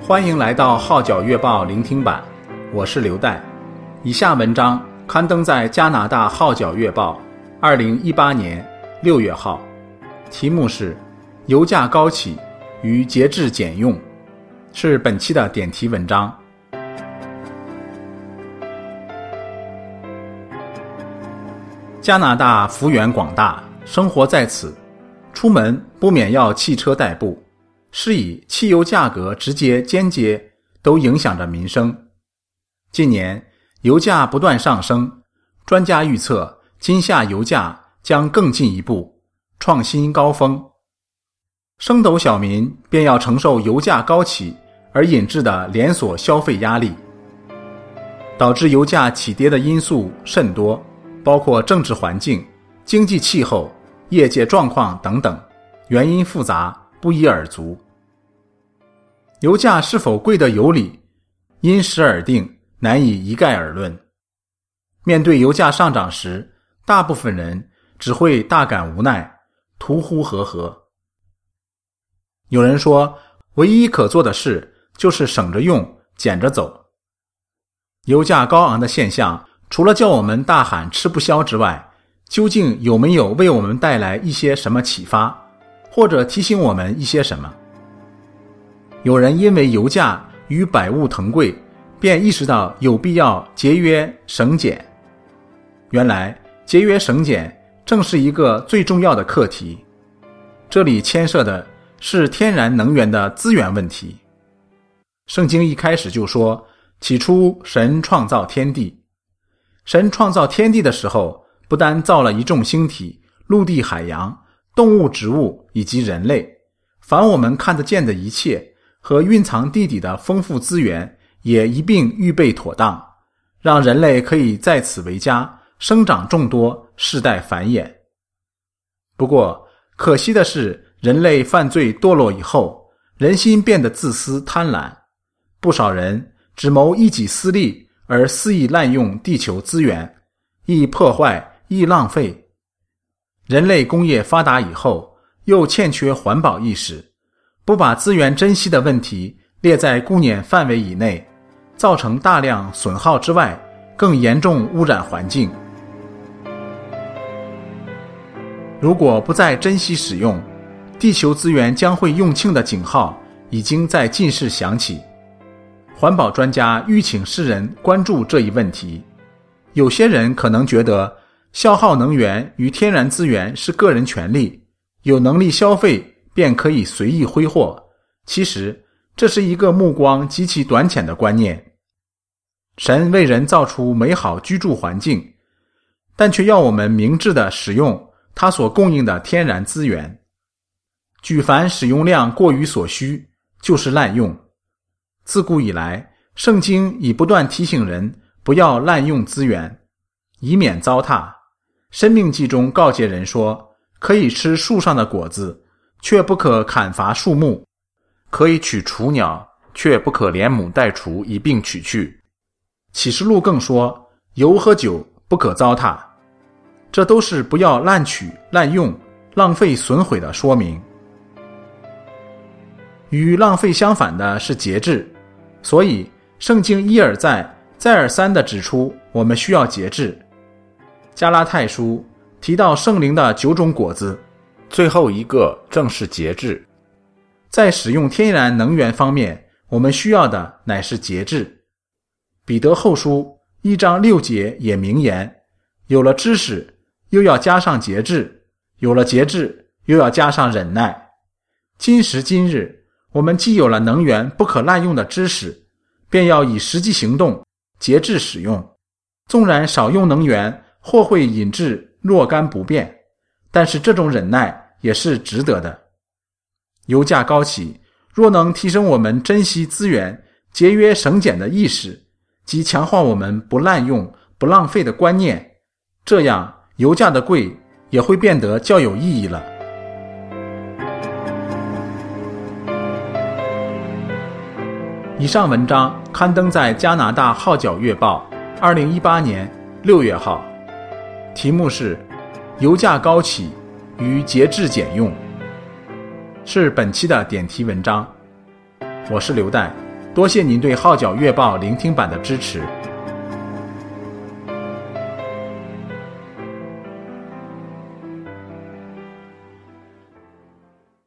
欢迎来到号角月报聆听版，我是刘代。以下文章刊登在加拿大号角月报2018年6月号，题目是油价高企与节制减用，是本期的点题文章。加拿大幅员广大，生活在此，出门不免要汽车代步，是以汽油价格直接间接都影响着民生。近年油价不断上升，专家预测今夏油价将更进一步创新高峰，升斗小民便要承受油价高企而引致的连锁消费压力。导致油价起跌的因素甚多，包括政治环境、经济气候、业界状况等等，原因复杂，不一而足。油价是否贵得有理，因时而定，难以一概而论。面对油价上涨时，大部分人只会大感无奈，徒呼呵呵。有人说，唯一可做的事就是省着用，捡着走。油价高昂的现象，除了叫我们大喊吃不消之外，究竟有没有为我们带来一些什么启发，或者提醒我们一些什么？有人因为油价与百物腾贵，便意识到有必要节约省减。原来节约省减正是一个最重要的课题，这里牵涉的是天然能源的资源问题。圣经一开始就说，起初神创造天地。神创造天地的时候，不单造了一众星体、陆地、海洋、动物、植物以及人类，凡我们看得见的一切和蕴藏地底的丰富资源也一并预备妥当，让人类可以在此为家，生长众多，世代繁衍。不过可惜的是，人类犯罪堕落以后，人心变得自私贪婪，不少人只谋一己私利而肆意滥用地球资源，易破坏，易浪费。人类工业发达以后，又欠缺环保意识，不把资源珍惜的问题列在顾念范围以内，造成大量损耗之外，更严重污染环境。如果不再珍惜使用，地球资源将会用罄的警号已经在近世响起。环保专家吁请世人关注这一问题。有些人可能觉得消耗能源与天然资源是个人权利，有能力消费便可以随意挥霍，其实这是一个目光极其短浅的观念。神为人造出美好居住环境，但却要我们明智地使用他所供应的天然资源。举凡使用量过于所需，就是滥用。自古以来，圣经已不断提醒人不要滥用资源，以免糟蹋。申命记中告诫人说，可以吃树上的果子，却不可砍伐树木；可以取雏鸟，却不可连母带雏一并取去。启示录更说，油和酒不可糟蹋。这都是不要滥取、滥用、浪费损毁的说明。与浪费相反的是节制，所以圣经一而再、再而三地指出我们需要节制。加拉太书提到圣灵的9种果子，最后一个正是节制。在使用天然能源方面，我们需要的乃是节制。彼得后书1章6节也明言，有了知识，又要加上节制；有了节制，又要加上忍耐。今时今日，我们既有了能源不可滥用的知识，便要以实际行动节制使用。纵然少用能源或会引致若干不便，但是这种忍耐也是值得的。油价高企，若能提升我们珍惜资源、节约省减的意识，及强化我们不滥用、不浪费的观念，这样油价的贵也会变得较有意义了。以上文章刊登在加拿大号角月报2018年6月号，题目是油价高企与节制减用，是本期的点题文章。我是刘代， 多谢您对《号角月报》聆听版的支持。